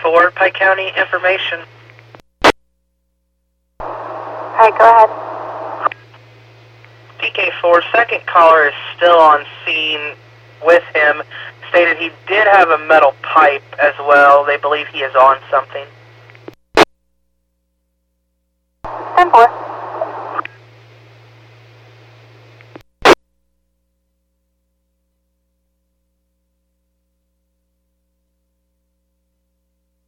DK4, Pike County information. Alright, go ahead. DK4, second caller is still on scene with him. Stated he did have a metal pipe as well. They believe he is on something. 10-4.